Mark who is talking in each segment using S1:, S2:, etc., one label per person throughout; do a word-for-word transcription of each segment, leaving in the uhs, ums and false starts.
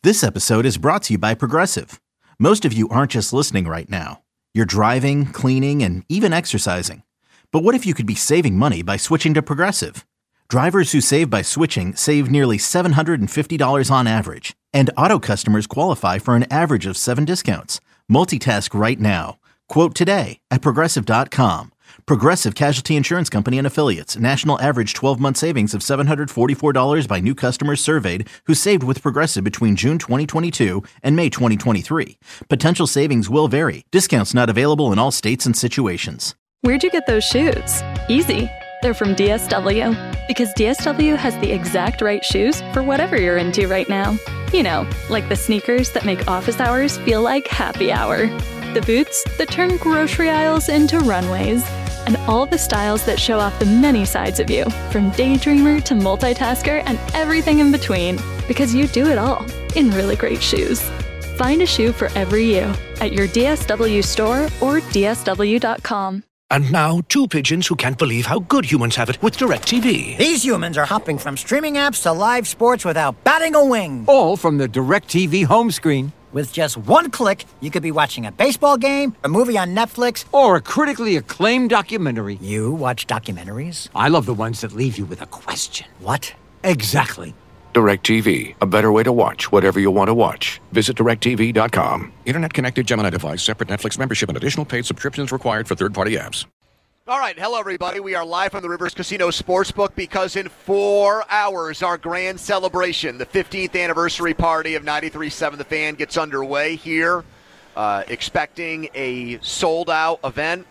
S1: This episode is brought to you by Progressive. Most of you aren't just listening right now. You're driving, cleaning, and even exercising. But what if you could be saving money by switching to Progressive? Drivers who save by switching save nearly seven hundred fifty dollars on average. And auto customers qualify for an average of seven discounts. Multitask right now. Quote today at Progressive dot com. Progressive Casualty Insurance Company and Affiliates. National average twelve-month savings of seven hundred forty-four dollars by new customers surveyed who saved with Progressive between June twenty twenty-two and May twenty twenty-three. Potential savings will vary. Discounts not available in all states and situations.
S2: Where'd you get those shoes? Easy. They're from D S W. Because D S W has the exact right shoes for whatever you're into right now. You know, like the sneakers that make office hours feel like happy hour. The boots that turn grocery aisles into runways. And all the styles that show off the many sides of you, from daydreamer to multitasker and everything in between, because you do it all in really great shoes. Find a shoe for every you at your D S W store or D S W dot com.
S3: And now, two pigeons who can't believe how good humans have it with DirecTV.
S4: These humans are hopping from streaming apps to live sports without batting a wing.
S5: All from the DirecTV home screen.
S4: With just one click, you could be watching a baseball game, a movie on Netflix,
S5: or a critically acclaimed documentary.
S4: You watch documentaries?
S5: I love the ones that leave you with a question.
S4: What?
S5: Exactly.
S3: DirecTV, a better way to watch whatever you want to watch. Visit direct T V dot com.
S6: Internet-connected Gemini device, separate Netflix membership, and additional paid subscriptions required for third-party apps.
S7: All right, hello, everybody. We are live from the Rivers Casino Sportsbook because in four hours, our grand celebration, the fifteenth anniversary party of ninety-three point seven The Fan, gets underway here. Uh, expecting a sold-out event.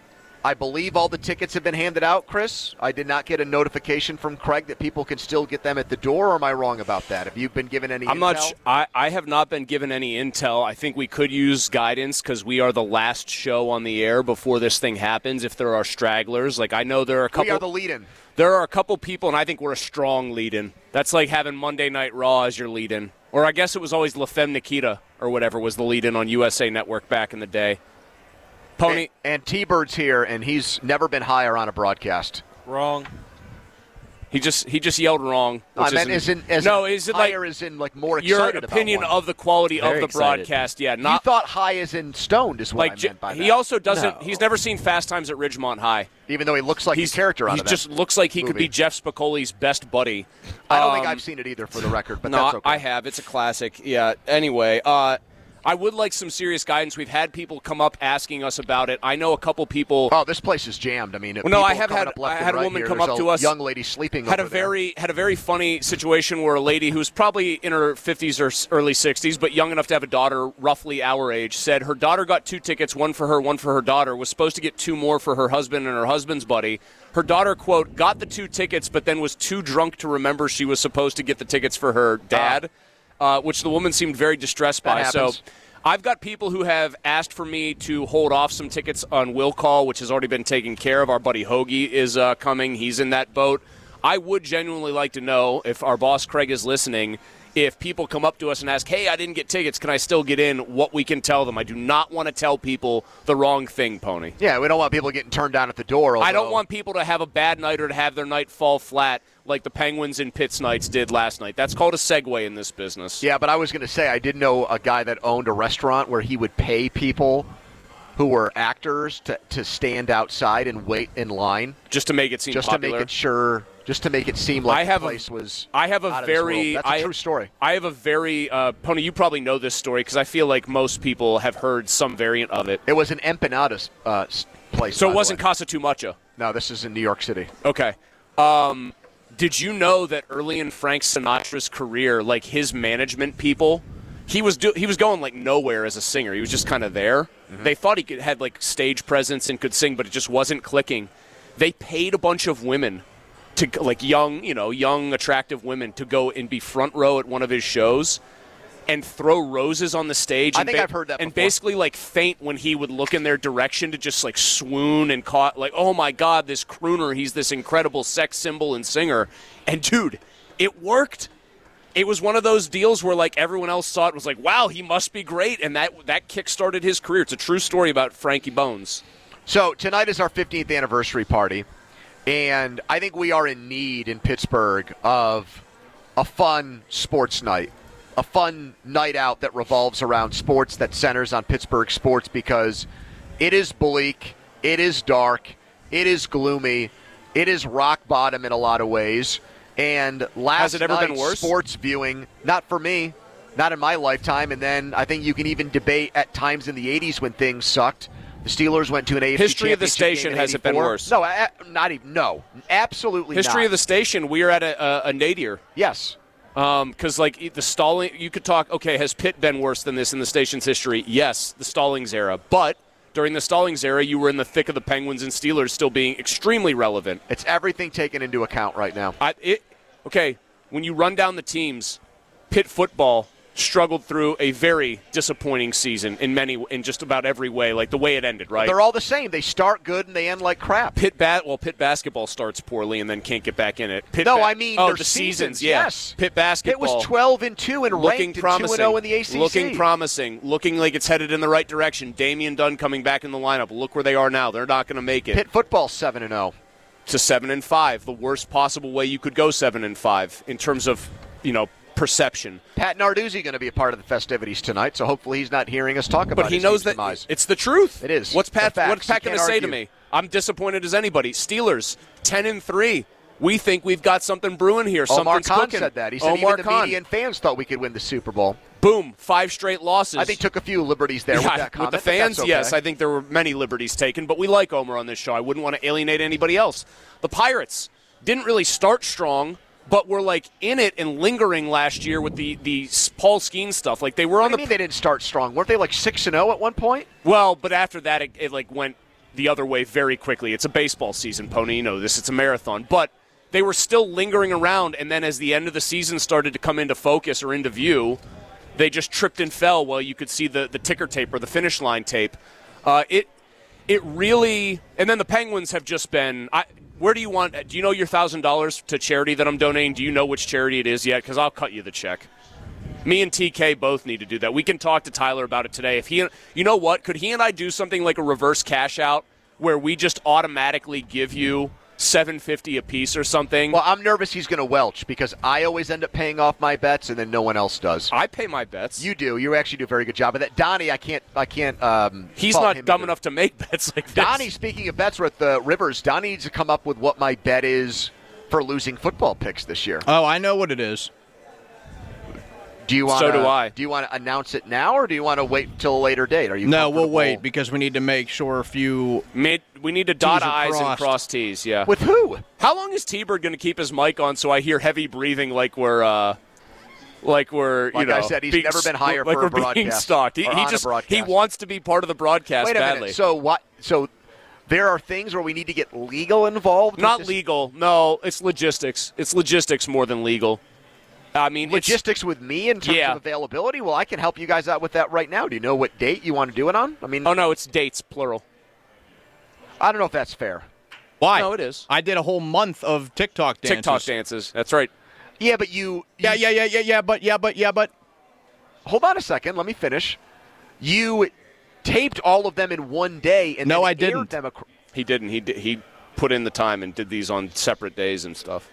S7: I believe all the tickets have been handed out, Chris. I did not get a notification from Craig that people can still get them at the door, or am I wrong about that? Have you been given any
S8: I'm
S7: intel?
S8: not sh- I, I have not been given any intel. I think we could use guidance because we are the last show on the air before this thing happens if there are stragglers. Like, I know there are a couple.
S7: We are the lead-in.
S8: There are a couple people, and I think we're a strong lead-in. That's like having Monday Night Raw as your lead-in. Or I guess it was always La Femme Nikita or whatever was the lead-in on U S A Network back in the day. Pony.
S7: And, and T-Bird's here, and he's never been higher on a broadcast.
S8: Wrong. He just he just yelled wrong.
S7: I meant as in as
S8: no,
S7: in
S8: is it
S7: higher
S8: like
S7: as in like more
S8: your
S7: excited
S8: opinion
S7: about one.
S8: of the quality
S9: Very
S8: of the
S9: excited.
S8: broadcast? Yeah, not
S7: You thought high as in stoned is what
S8: like
S7: I meant by
S8: he
S7: that.
S8: also doesn't.
S9: No.
S8: He's never seen Fast Times at Ridgemont High.
S7: Even though he looks like
S8: He's
S7: a character out
S8: He
S7: of that
S8: just looks like he could
S7: movie.
S8: be Jeff Spicoli's best buddy.
S7: I don't think
S8: Um,
S7: I've seen it either, for the record, but
S8: no,
S7: that's okay.
S8: I have. It's a classic. Yeah. Anyway, uh, I would like some serious guidance. We've had people come up asking us about it. I know a couple people.
S7: Oh, this place is jammed. I mean,
S8: Well, no,
S7: people
S8: I have
S7: coming
S8: had
S7: up left
S8: I
S7: and
S8: had a
S7: right
S8: woman
S7: here.
S8: come
S7: There's
S8: up
S7: a
S8: to us.
S7: young lady sleeping
S8: had
S7: over
S8: a very
S7: there.
S8: had a very funny situation where a lady who's probably in her fifties or s- early sixties, but young enough to have a daughter roughly our age, said her daughter got two tickets, one for her, one for her daughter. Was supposed to get two more for her husband and her husband's buddy. Her daughter, quote, got the two tickets, but then was too drunk to remember she was supposed to get the tickets for her dad, uh, which the woman seemed very distressed
S7: That
S8: by.
S7: happens.
S8: So. I've got people who have asked for me to hold off some tickets on Will Call, which has already been taken care of. Our buddy Hoagie is uh, coming. He's in that boat. I would genuinely like to know, if our boss Craig is listening, if people come up to us and ask, hey, I didn't get tickets, can I still get in, what we can tell them. I do not want to tell people the wrong thing, Pony.
S7: Yeah, we don't want people getting turned down at the door.
S8: I don't
S7: although-
S8: want people to have a bad night or to have their night fall flat like the Penguins and Pitt's Knights did last night. That's called a segue in this business.
S7: Yeah, but I was going to say, I did know a guy that owned a restaurant where he would pay people who were actors to, to stand outside and wait in line.
S8: Just to make it seem
S7: just
S8: popular.
S7: to make it sure, just to make it seem like
S8: I have
S7: the
S8: a-
S7: place was
S8: I have a
S7: out of this
S8: very
S7: world. That's a
S8: I,
S7: true story.
S8: I have a very uh, Pony. You probably know this story because I feel like most people have heard some variant of it.
S7: It was an empanadas uh, s- place.
S8: So
S7: by
S8: it
S7: the
S8: wasn't
S7: way.
S8: Casa Tu Mucha.
S7: No, this is in New York City.
S8: Okay. Um, did you know that early in Frank Sinatra's career, like his management people, he was do- he was going like nowhere as a singer. He was just kind of there. Mm-hmm. They thought he could had like stage presence and could sing, but it just wasn't clicking. They paid a bunch of women to like young, you know, young attractive women to go and be front row at one of his shows and throw roses on the stage.
S7: I
S8: and
S7: think I've heard that
S8: And
S7: before.
S8: basically like faint when he would look in their direction to just like swoon and caught like, oh my God, this crooner, he's this incredible sex symbol and singer. And dude, it worked. It was one of those deals where like everyone else saw it was like, wow, he must be great. And that that kick-started his career. It's a true story about Frankie Bones.
S7: So tonight is our fifteenth anniversary party, and I think we are in need in Pittsburgh of a fun sports night. a fun night out that revolves around sports, that centers on Pittsburgh sports, because it is bleak, it is dark, it is gloomy, it is rock bottom in a lot of ways. And last
S8: Has it ever
S7: night's
S8: been worse?
S7: sports viewing, not for me, not in my lifetime. And then I think you can even debate at times in the eighties when things sucked. The Steelers went to an A F C
S8: History of the
S7: championship
S8: station,
S7: game in
S8: has it been
S7: eighty-four.
S8: worse?
S7: No, a- not even. No, absolutely not.
S8: History of the station, we are at a, a, a nadir.
S7: Yes.
S8: Because, um, like, the stalling, you could talk, okay, has Pitt been worse than this in the station's history? Yes, the Stallings era. But during the Stallings era, you were in the thick of the Penguins and Steelers still being extremely relevant.
S7: It's everything taken into account right now.
S8: I, it, okay, when you run down the teams, Pitt football struggled through a very disappointing season in many, in just about every way, like the way it ended, right?
S7: They're all the same. They start good and they end like crap.
S8: Pitt bat well, Pitt basketball starts poorly and then can't get back in it. Pitt
S7: no,
S8: ba-
S7: I mean
S8: oh,
S7: their
S8: the
S7: seasons.
S8: seasons. Yeah,
S7: Yes,
S8: Pitt basketball.
S7: It was twelve and two and
S8: looking
S7: ranked
S8: promising.
S7: two and zero in the A C C.
S8: Looking promising. Looking like it's headed in the right direction. Damian Dunn coming back in the lineup. Look where they are now. They're not going to make it.
S7: Pitt football seven and zero
S8: to seven and five. The worst possible way you could go seven and five in terms of you know. perception.
S7: Pat Narduzzi going to be a part of the festivities tonight, so hopefully he's not hearing us talk about.
S8: But he
S7: his
S8: knows
S7: team's
S8: that
S7: demise.
S8: it's the truth.
S7: It is.
S8: What's Pat?
S7: The
S8: What's Pat going to say to me? I'm disappointed as anybody. Steelers ten and three. We think we've got something brewing here.
S7: Omar
S8: Something's
S7: Khan
S8: cooking.
S7: said that. He said
S8: Omar
S7: even the
S8: Khan.
S7: media and fans thought we could win the Super Bowl.
S8: Boom, five straight losses.
S7: I think took a few liberties there
S8: yeah,
S7: with that comment.
S8: With the fans,
S7: okay.
S8: yes, I think there were many liberties taken, but we like Omar on this show. I wouldn't want to alienate anybody else. The Pirates didn't really start strong, but were like in it and lingering last year with the, the Paul Skeen stuff. Like they were
S7: What
S8: on
S7: do
S8: the.
S7: you mean they didn't start strong? Weren't they like six and zero at one point?
S8: Well, but after that, it, it like went the other way very quickly. It's a baseball season, Pony. You know this. It's a marathon, but they were still lingering around. And then as the end of the season started to come into focus or into view, they just tripped and fell. While you could see the, the ticker tape or the finish line tape. Uh, it it really. And then the Penguins have just been. I, Where do you want? Do you know your thousand dollars to charity that I'm donating? Do you know which charity it is yet? Because I'll cut you the check. Me and T K both need to do that. We can talk to Tyler about it today. If he, you know what? Could he and I do something like a reverse cash out where we just automatically give you seven fifty a piece or something?
S7: Well, I'm nervous he's going to welch because I always end up paying off my bets and then no one else does.
S8: I pay my bets.
S7: You do. You actually do a very good job of that. Donnie, I can't. I can't. Um,
S8: He's
S7: fault
S8: not
S7: him
S8: dumb
S7: either.
S8: enough to make bets like this.
S7: Donnie, speaking of bets, we're at the Rivers. Donnie needs to come up with what my bet is for losing football picks this year.
S9: Oh, I know what it is.
S7: Do you want?
S8: So do I.
S7: Do you want to announce it now, or do you want to wait until a later date? Are you?
S9: No, we'll
S7: comfortable-
S9: wait because we need to make sure a few.
S8: Mid, we need to dot
S9: T's are
S8: I's and
S9: crossed.
S8: cross T's. Yeah.
S7: With who?
S8: How long is T-Bird going to keep his mic on so I hear heavy breathing like we're, uh, like we're, you
S7: Like
S8: know,
S7: I said, he's
S8: being
S7: never been
S8: st-
S7: hired
S8: like
S7: for a
S8: we're being
S7: broadcast
S8: stalked. He,
S7: or
S8: he
S7: on a
S8: just
S7: broadcast.
S8: he wants to be part of the broadcast
S7: Wait a
S8: badly.
S7: minute. So what? So there are things where we need to get legal involved. with
S8: Not
S7: this?
S8: legal. No, it's logistics. It's logistics more than legal. I mean, it's-
S7: Logistics with me in terms
S8: Yeah.
S7: of availability. Well, I can help you guys out with that right now. Do you know what date you want to do it on? I mean,
S8: Oh no, it's dates plural.
S7: I don't know if that's fair.
S9: Why?
S8: No, it is.
S9: I did a whole month of TikTok dances.
S8: TikTok dances. That's right.
S7: Yeah, but you. you
S9: Yeah, yeah, yeah, yeah, yeah, but yeah, but yeah, but.
S7: Hold on a second. Let me finish. You taped all of them in one day and
S9: No,
S7: then
S9: I
S7: aired
S9: didn't.
S7: them. Ac-
S8: He didn't. He did, he put in the time and did these on separate days and stuff.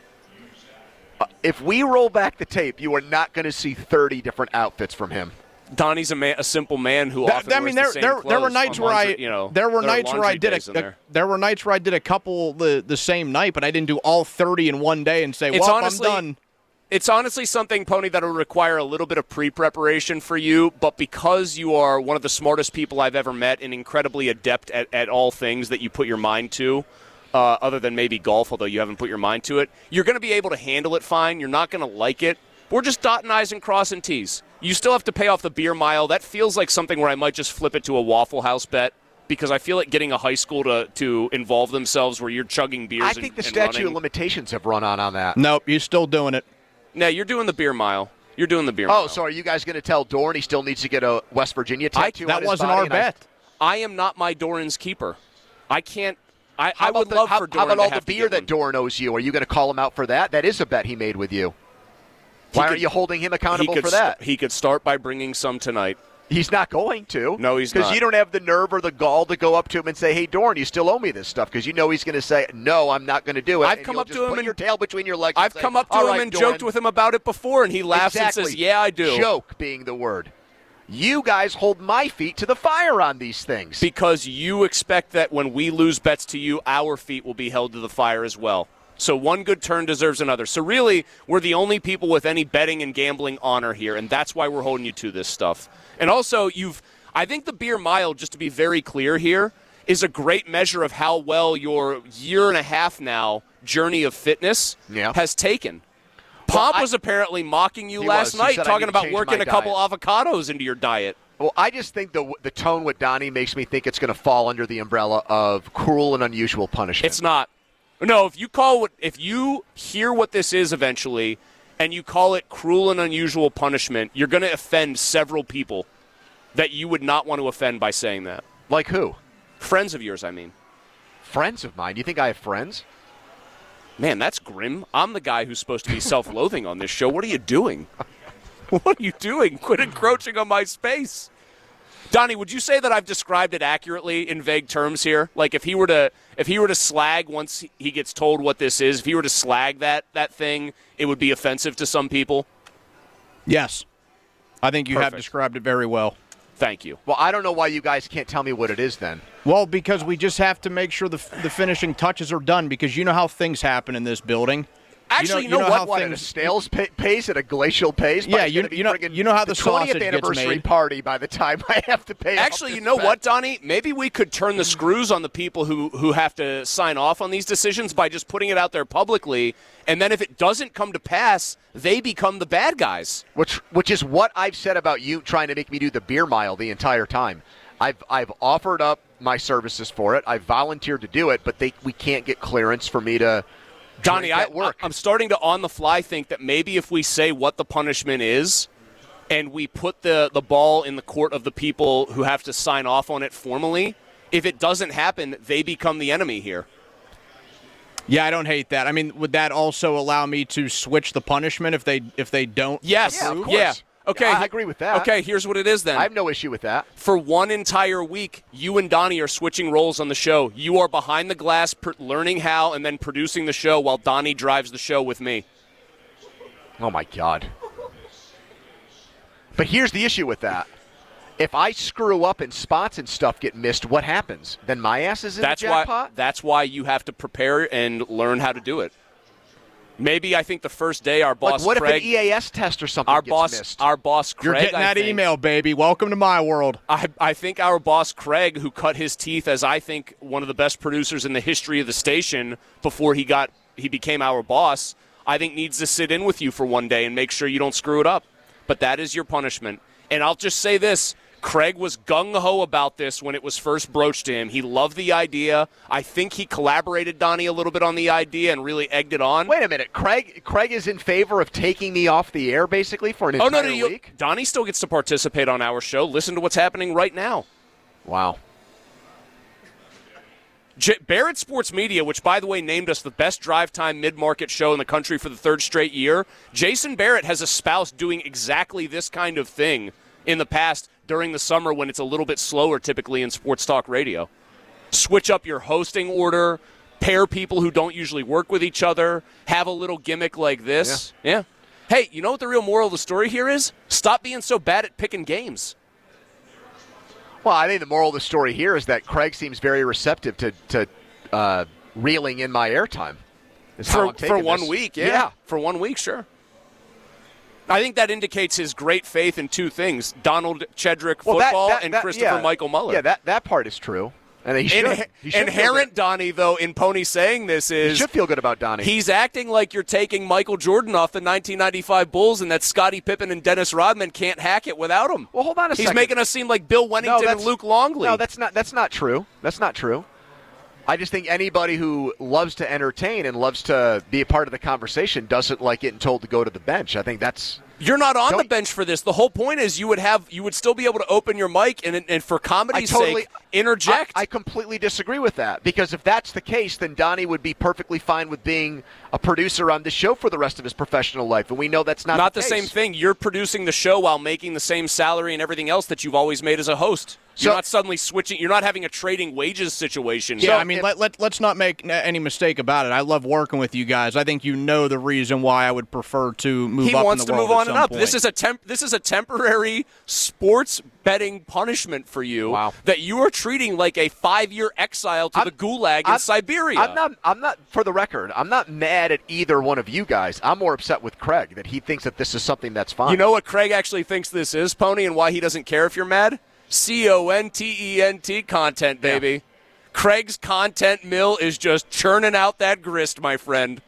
S7: if we roll back the tape, you are not going to see thirty different outfits from him.
S8: Donnie's a man, a simple man who
S9: That-
S8: often
S9: I mean,
S8: wears
S9: there
S8: the same
S9: there there were
S8: clothes
S9: nights
S8: on
S9: where
S8: laundry-
S9: I
S8: you know
S9: there were
S8: there are
S9: nights where I
S8: laundry
S9: did
S8: days
S9: a,
S8: in
S9: a
S8: there.
S9: there were nights where I did a couple the the same night, but I didn't do all thirty in one day and say,
S8: It's
S9: "Well,
S8: honestly-
S9: I'm done."
S8: It's honestly something, Pony, that will require a little bit of pre-preparation for you, but because you are one of the smartest people I've ever met and incredibly adept at, at all things that you put your mind to, uh, other than maybe golf, although you haven't put your mind to it, you're going to be able to handle it fine. You're not going to like it. We're just dotting I's and crossing T's. You still have to pay off the beer mile. That feels like something where I might just flip it to a Waffle House bet, because I feel like getting a high school to, to involve themselves where you're chugging beers
S7: I
S8: and
S7: think the
S8: and
S7: statute
S8: running.
S7: of limitations have run on on that.
S9: Nope, you're still doing it.
S8: No, you're doing the beer mile. You're doing the beer
S7: Oh,
S8: mile.
S7: so are you guys going to tell Dorn he still needs to get a West Virginia tattoo?
S9: That
S7: on his
S9: wasn't
S7: body
S9: our
S7: and I-
S9: bet.
S8: I am not my Doran's keeper. I can't. I,
S7: How
S8: I
S7: about
S8: would
S7: the-
S8: love
S7: how,
S8: for
S7: how
S8: Doran
S7: about
S8: to
S7: all
S8: have
S7: the
S8: to
S7: beer
S8: get
S7: that
S8: one.
S7: Dorn owes you? Are you going to call him out for that? That is a bet he made with you.
S8: He
S7: Why
S8: could-
S7: are you holding him
S8: he
S7: accountable
S8: could
S7: for that?
S8: st- he could start by bringing some tonight.
S7: He's not going to.
S8: No, he's
S7: Because
S8: not.
S7: you don't have the nerve or the gall to go up to him and say, hey, Dorn, you still owe me this stuff. Because you know he's going to say, no, I'm not going to do it.
S8: I've
S7: and
S8: come
S7: you'll
S8: up to
S7: just
S8: him
S7: put
S8: and-
S7: your tail between your legs.
S8: I've
S7: and say,
S8: come up to
S7: "All
S8: him
S7: right,
S8: and
S7: Dorn."
S8: joked with him about it before, and he laughs
S7: Exactly.
S8: and says, yeah, I do.
S7: Joke being the word. You guys hold my feet to the fire on these things.
S8: Because you expect that when we lose bets to you, our feet will be held to the fire as well. So one good turn deserves another. So really, we're the only people with any betting and gambling honor here, and that's why we're holding you to this stuff. And also, you've I think the beer mile, just to be very clear here, is a great measure of how well your year and a half now journey of fitness
S7: Yeah.
S8: has taken. Pomp
S7: I-
S8: was apparently mocking you
S7: He
S8: last
S7: was. He
S8: night,
S7: said, "I
S8: talking
S7: need to
S8: about
S7: change
S8: working
S7: my
S8: a couple
S7: diet."
S8: avocados into your diet.
S7: Well, I just think the the tone with Donnie makes me think it's going to fall under the umbrella of cruel and unusual punishment.
S8: It's not. No, if you call it, if you hear what this is eventually, and you call it cruel and unusual punishment, you're going to offend several people that you would not want to offend by saying that.
S7: Like who?
S8: Friends of yours, I mean.
S7: Friends of mine. You think I have friends?
S8: Man, that's grim. I'm the guy who's supposed to be self-loathing on this show. What are you doing? What are you doing? Quit encroaching on my space. Donnie, would you say that I've described it accurately in vague terms here? Like if he were to if he were to slag once he gets told what this is, if he were to slag that that thing, it would be offensive to some people?
S9: Yes. I think you have
S8: Perfect.
S9: described it very well.
S8: Thank you.
S7: Well, I don't know why you guys can't tell me what it is then.
S9: Well, because we just have to make sure the, the finishing touches are done, because you know how things happen in this building.
S8: Actually,
S9: you
S8: you
S9: know,
S8: know,
S9: you know
S8: what?
S9: how
S7: What, at a
S9: things,
S7: snail's pa- pace, at a glacial pace?
S9: Yeah,
S7: It's
S9: you-
S7: gonna be
S9: you know-
S7: friggin'
S9: you know how the sausage
S7: twentieth
S9: gets
S7: anniversary
S9: made.
S7: party by the time I have to pay. off
S8: Actually, you
S7: this
S8: know
S7: bet.
S8: what, Donnie? Maybe we could turn the screws on the people who, who have to sign off on these decisions by just putting it out there publicly, and then if it doesn't come to pass, they become the bad guys.
S7: Which, which is what I've said about you trying to make me do the beer mile the entire time. I've I've offered up my services for it. I've volunteered to do it, but they we can't get clearance for me to.
S8: Donnie, I,
S7: that work.
S8: I'm starting to on the fly think that maybe if we say what the punishment is and we put the, the ball in the court of the people who have to sign off on it formally, if it doesn't happen, they become the enemy here.
S9: yeah, I don't hate that. I mean, would that also allow me to switch the punishment if they if they don't?
S8: Yes.
S7: Yeah, of
S8: Yeah.
S7: course.
S8: Okay.
S7: I agree with that.
S8: Okay, here's what it is then.
S7: I have no issue with that.
S8: For one entire week, you and Donnie are switching roles on the show. You are behind the glass, per- learning how, and then producing the show while Donnie drives the show with me.
S7: Oh my God. But here's the issue with that. If I screw up and spots and stuff get missed, what happens? Then my ass is in
S8: That's
S7: the
S8: why.
S7: jackpot?
S8: That's why you have to prepare and learn how to do it. Maybe I think the first day our boss
S7: Like, what
S8: Craig,
S7: if an E A S test or something
S8: our
S7: gets
S8: boss,
S7: missed?
S8: our boss Craig,
S9: You're getting
S8: I
S9: that
S8: think-
S9: email, baby. Welcome to my world.
S8: I, I think our boss Craig, who cut his teeth as I think one of the best producers in the history of the station before he got he became our boss, I think needs to sit in with you for one day and make sure you don't screw it up. But that is your punishment. And I'll just say this. Craig was gung-ho about this when it was first broached to him. He loved the idea. I think he collaborated Donnie a little bit on the idea and really egged it on.
S7: Wait a minute. Craig Craig is in favor of taking me off the air, basically, for an
S8: oh,
S7: entire
S8: no, no, you,
S7: week?
S8: Donnie still gets to participate on our show. Listen to what's happening right now.
S7: Wow.
S8: J- Barrett Sports Media, which, by the way, named us the best drive time mid-market show in the country for the third straight year, Jason Barrett has espoused doing exactly this kind of thing in the past during the summer when it's a little bit slower typically in sports talk radio. Switch up your hosting order, pair people who don't usually work with each other, have a little gimmick like this. Yeah. yeah. Hey, you know what the real moral of the story here is? Stop being so bad at picking games.
S7: Well, I think the moral of the story here is that Craig seems very receptive to, to uh, reeling in my airtime. Is how
S8: For,
S7: I'm
S8: for
S7: taking
S8: one
S7: this.
S8: week, yeah.
S7: Yeah.
S8: For one week, sure. I think that indicates his great faith in two things: Donald Chedrick
S7: Well, that-
S8: football
S7: that-
S8: and
S7: that-
S8: Christopher
S7: yeah.
S8: Michael Muller.
S7: Yeah, that, that part is true. And he should,
S8: Inhe-
S7: he should feel
S8: inherent,
S7: good.
S8: Donnie, though, in Pony saying this
S7: He
S8: is
S7: should feel good about Donnie.
S8: he's acting like you're taking Michael Jordan off the nineteen ninety-five Bulls and that Scottie Pippen and Dennis Rodman can't hack it without him.
S7: Well, hold on a
S8: He's
S7: second.
S8: making us seem like Bill Wennington and
S7: that's-
S8: Luke Longley.
S7: No, that's not that's not true. That's not true. I just think anybody who loves to entertain and loves to be a part of the conversation doesn't like getting told to go to the bench. I think that's
S8: You're not on
S7: Don't-
S8: the bench for this. The whole point is you would have you would still be able to open your mic and and for
S7: I
S8: comedy's
S7: totally
S8: sake, interject.
S7: I, I completely disagree with that, because if that's the case, then Donnie would be perfectly fine with being a producer on the show for the rest of his professional life, and we know that's not,
S8: not
S7: the,
S8: the
S7: case.
S8: same thing. You're producing the show while making the same salary and everything else that you've always made as a host. You're
S7: So-
S8: not suddenly switching. You're not having a trading wages situation.
S9: Yeah,
S7: So
S9: I mean,
S7: if-
S9: let, let, let's not make n- any mistake about it. I love working with you guys. I think you know the reason why I would prefer to move
S8: He
S9: up
S8: wants
S9: in the
S8: to
S9: world
S8: move
S9: at
S8: on and
S9: some
S8: up. This
S9: point.
S8: is a temp. This is a temporary sports betting punishment for you.
S7: Wow.
S8: That you are treating like a five-year exile to
S7: I'm-
S8: the gulag in
S7: I'm-
S8: Siberia.
S7: I'm not. I'm not. For the record, I'm not mad at either one of you guys. I'm more upset with Craig that he thinks that this is something that's fine.
S8: You know what Craig actually thinks this is, Pony, and why he doesn't care if you're mad? C O N T E N T content, baby.
S7: Yeah.
S8: Craig's content mill is just churning out that grist, my friend.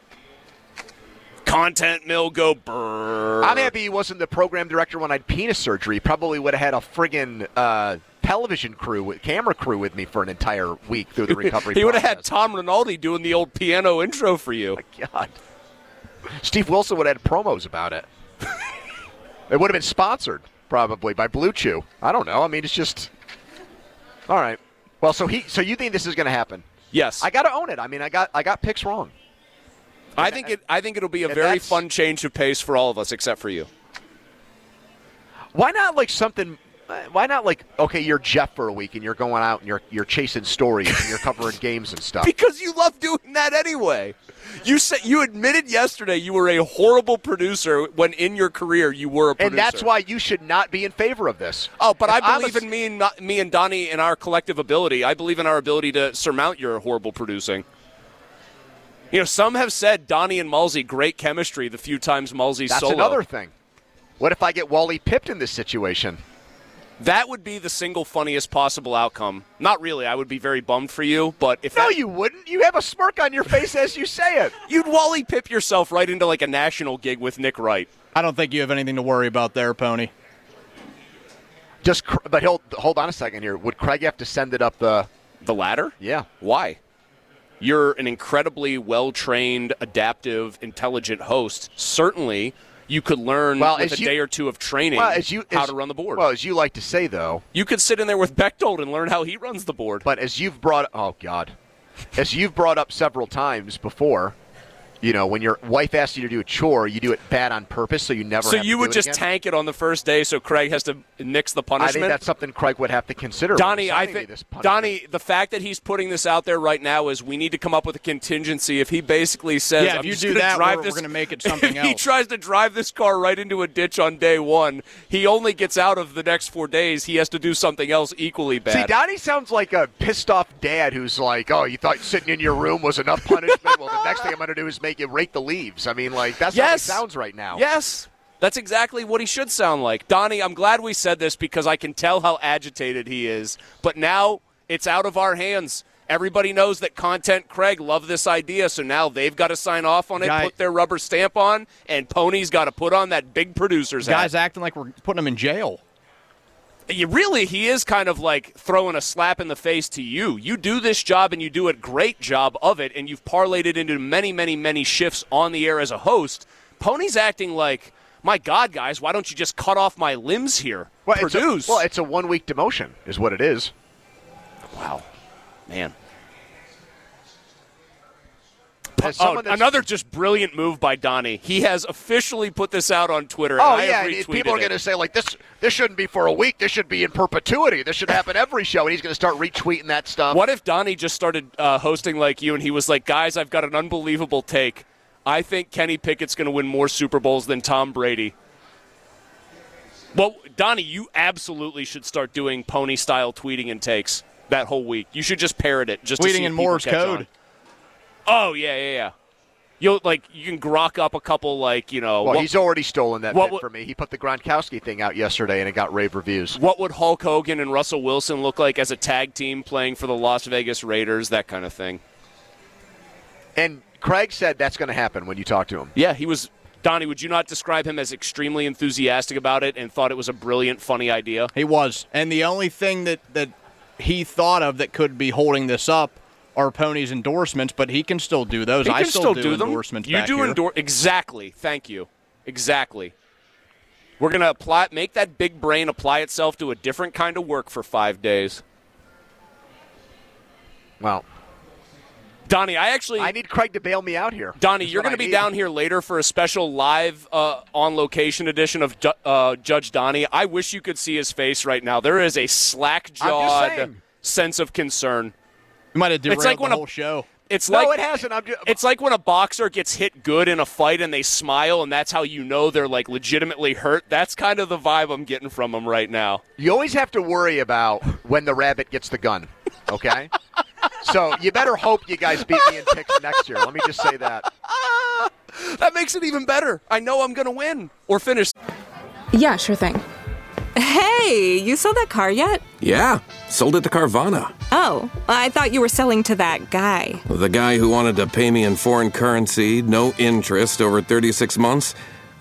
S8: Content mill go brrr.
S7: I'm happy he wasn't the program director when I had penis surgery. He probably would have had a friggin' uh, television crew, with, camera crew with me for an entire week through the recovery
S8: He would have
S7: process.
S8: had Tom Rinaldi doing the old piano intro for you.
S7: Oh, God. Steve Wilson would have had promos about it. It would have been sponsored, probably, by Blue Chew. I don't know. I mean, it's just... All right. Well, so he, so you think this is going to happen?
S8: Yes.
S7: I got to own it. I mean, I got I got picks wrong.
S8: I think it. I think it'll be a
S7: And
S8: very
S7: that's-
S8: fun change of pace for all of us, except for you.
S7: Why not like something? Why not like okay, you're Jeff for a week and you're going out and you're you're chasing stories and you're covering games and stuff.
S8: Because you love doing that anyway. You said you admitted yesterday you were a horrible producer when in your career you were a producer.
S7: And that's why you should not be in favor of this.
S8: Oh, but
S7: If
S8: I
S7: I'm
S8: believe
S7: a-
S8: in me and not, me and Donnie and our collective ability. I believe in our ability to surmount your horrible producing. You know, some have said Donnie and Mulsey great chemistry the few times Mulsey's
S7: That's
S8: solo.
S7: another thing. What if I get Wally pipped in this situation?
S8: That would be the single funniest possible outcome. Not really. I would be very bummed for you, but if
S7: No,
S8: that,
S7: you wouldn't. You have a smirk on your face as you say it.
S8: you'd Wally Pip yourself right into like a national gig with Nick Wright.
S9: I don't think you have anything to worry about there, Pony.
S7: Just, cr- but he'll hold on a second here. Would Craig have to send it up the?
S8: The ladder?
S7: Yeah.
S8: Why? You're an incredibly well-trained, adaptive, intelligent host. Certainly, you could learn
S7: Well,
S8: with
S7: as
S8: a
S7: you-
S8: day or two of training
S7: Well, as you
S8: how
S7: as-
S8: to run the board.
S7: Well, as you like to say, though.
S8: You could sit in there with Bechtold and learn how he runs the board.
S7: But as you've brought, oh God, as you've brought up several times before, you know, when your wife asks you to do a chore, you do it bad on purpose, so you never.
S8: So
S7: have
S8: you
S7: to do
S8: would
S7: it
S8: just
S7: again?
S8: tank it on the first day, so Craig has to nix the
S7: I
S8: punishment.
S7: think that's something Craig would have to consider. when
S8: Donnie, I
S7: assigning me
S8: think
S7: this punishment.
S8: Donnie, the fact that he's putting this out there right now is we need to come up with a contingency. If he basically says,
S9: Yeah, if
S8: I'm
S9: you
S8: just
S9: do
S8: gonna
S9: that,
S8: drive
S9: we're-
S8: this,
S9: we're gonna make it something
S8: if he
S9: else.
S8: tries to drive this car right into a ditch on day one, he only gets out of the next four days. He has to do something else equally bad.
S7: See, Donnie sounds like a pissed off dad who's like, "Oh, you thought sitting in your room was enough punishment? Well, the next thing I'm going to do is make you rake the leaves." I mean, like that's how he
S8: Yes.
S7: sounds right now.
S8: Yes. That's exactly what he should sound like. Donnie, I'm glad we said this because I can tell how agitated he is. But now it's out of our hands. Everybody knows that Content Craig loved this idea, so now they've got to sign off on it,
S9: Guy-
S8: put their rubber stamp on, and Pony's got to put on that big producer's
S9: Guys
S8: hat.
S9: acting like we're putting him in jail.
S8: You really, he is kind of like throwing a slap in the face to you. You do this job, and you do a great job of it, and you've parlayed it into many, many, many shifts on the air as a host. Pony's acting like, my God, guys, why don't you just cut off my limbs here?
S7: Well, it's a,
S8: Produce.
S7: well, it's a one week demotion, is what it is.
S8: Wow. Man.
S7: As
S8: Oh,
S7: someone that's-
S8: another just brilliant move by Donnie. He has officially put this out on Twitter.
S7: Oh
S8: and I
S7: yeah,
S8: have
S7: and
S8: retweeted
S7: people are
S8: it.
S7: going to say like this. This shouldn't be for a week. This should be in perpetuity. This should happen every show, and he's going to start retweeting that stuff.
S8: What if Donnie just started uh, hosting like you, and he was like, "Guys, I've got an unbelievable take. I think Kenny Pickett's going to win more Super Bowls than Tom Brady." Well, Donnie, you absolutely should start doing pony-style tweeting and takes that whole week. You should just parrot it, just to
S9: Tweeting
S8: see
S9: in
S8: if people
S9: Morse
S8: catch
S9: code.
S8: on. Oh yeah, yeah, yeah. You'll like you can grok up a couple like you know.
S7: Well,
S8: what,
S7: he's already stolen that
S8: what
S7: bit
S8: would-
S7: from me. He put the Gronkowski thing out yesterday, and it got rave reviews.
S8: What would Hulk Hogan and Russell Wilson look like as a tag team playing for the Las Vegas Raiders? That kind of thing.
S7: And Craig said that's going to happen when you talk to him.
S8: Yeah, he was. Donnie, would you not describe him as extremely enthusiastic about it and thought it was a brilliant, funny idea?
S9: He was. And the only thing that, that he thought of that could be holding this up are Pony's endorsements, but he can still do those.
S8: He
S9: I
S8: can
S9: still,
S8: do, them.
S9: endorsements
S8: You
S9: back
S8: do
S9: here.
S8: endorse exactly. Thank you. Exactly. We're gonna apply, make that big brain apply itself to a different kind of work for five days.
S7: Well,
S8: Donnie, I actually...
S7: I need Craig to bail me out here.
S8: Donnie,
S7: That's
S8: you're going to be
S7: need.
S8: down here later for a special live uh, on-location edition of uh, Judge Donnie. I wish you could see his face right now. There is a slack-jawed sense of concern.
S9: You might have derailed
S8: it's like
S9: the
S8: when
S9: whole
S8: a,
S9: show.
S8: It's
S7: no,
S8: like,
S7: it hasn't. I'm just,
S8: it's like when a boxer gets hit good in a fight and they smile, and that's how you know they're like legitimately hurt. That's kind of the vibe I'm getting from him right now.
S7: You always have to worry about when the rabbit gets the gun, okay? So you better hope you guys beat me in picks next year. Let me just say that.
S8: That makes it even better. I know I'm going to win or finish.
S10: Yeah, sure thing. Hey, you sold that car yet?
S6: Yeah, sold it to Carvana.
S10: Oh, I thought you were selling to that guy.
S6: The guy who wanted to pay me in foreign currency, no interest, over thirty-six months?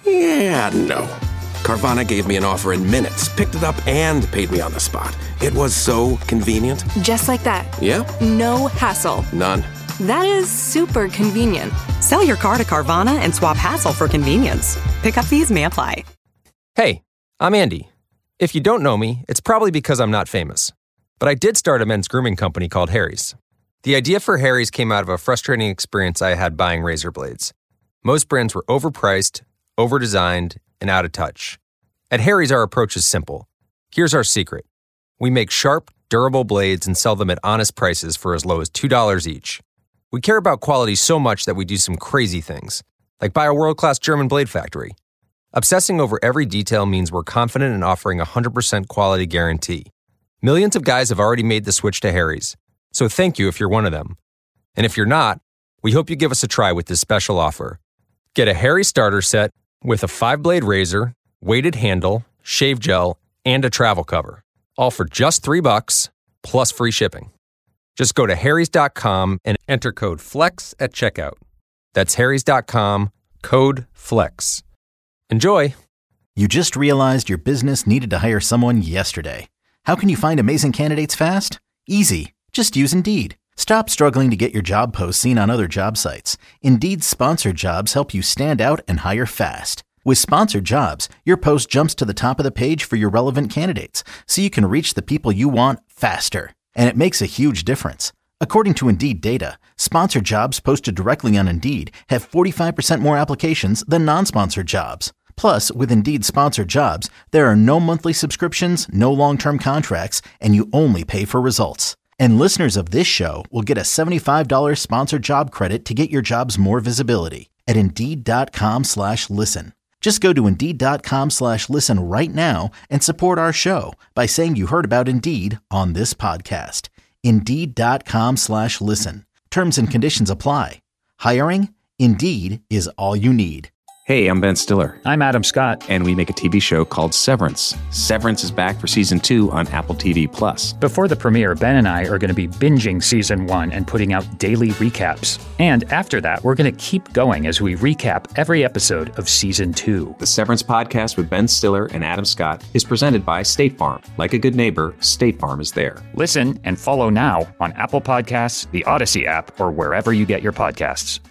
S6: Yeah, no. Carvana gave me an offer in minutes, picked it up, and paid me on the spot. It was so convenient.
S10: Just like that.
S6: Yeah.
S10: No hassle.
S6: None.
S10: That is super convenient.
S11: Sell your car to Carvana and swap hassle for convenience. Pickup fees may apply.
S12: Hey, I'm Andy. If you don't know me, it's probably because I'm not famous. But I did start a men's grooming company called Harry's. The idea for Harry's came out of a frustrating experience I had buying razor blades. Most brands were overpriced, overdesigned, and out of touch. At Harry's, our approach is simple. Here's our secret. We make sharp, durable blades and sell them at honest prices for as low as two dollars each. We care about quality so much that we do some crazy things, like buy a world-class German blade factory. Obsessing over every detail means we're confident in offering a one hundred percent quality guarantee. Millions of guys have already made the switch to Harry's, so thank you if you're one of them. And if you're not, we hope you give us a try with this special offer. Get a Harry starter set with a five-blade razor, weighted handle, shave gel, and a travel cover, all for just three bucks plus free shipping. Just go to harrys dot com and enter code FLEX at checkout. That's harrys dot com, code FLEX. Enjoy!
S1: You just realized your business needed to hire someone yesterday. How can you find amazing candidates fast? Easy. Just use Indeed. Stop struggling to get your job posts seen on other job sites. Indeed's sponsored jobs help you stand out and hire fast. With sponsored jobs, your post jumps to the top of the page for your relevant candidates, so you can reach the people you want faster. And it makes a huge difference. According to Indeed data, sponsored jobs posted directly on Indeed have forty-five percent more applications than non-sponsored jobs. Plus, with Indeed sponsored jobs, there are no monthly subscriptions, no long-term contracts, and you only pay for results. And listeners of this show will get a seventy-five dollars sponsored job credit to get your jobs more visibility at Indeed.com slash listen. Just go to Indeed.com slash listen right now and support our show by saying you heard about Indeed on this podcast. Indeed.com slash listen. Terms and conditions apply. Hiring? Indeed is all you need.
S13: Hey, I'm Ben Stiller.
S14: I'm Adam Scott.
S13: And we make a T V show called Severance. Severance is back for season two on Apple T V Plus.
S14: Before the premiere, Ben and I are going to be binging season one and putting out daily recaps. And after that, we're going to keep going as we recap every episode of season two.
S13: The Severance podcast with Ben Stiller and Adam Scott is presented by State Farm. Like a good neighbor, State Farm is there.
S14: Listen and follow now on Apple Podcasts, the Odyssey app, or wherever you get your podcasts.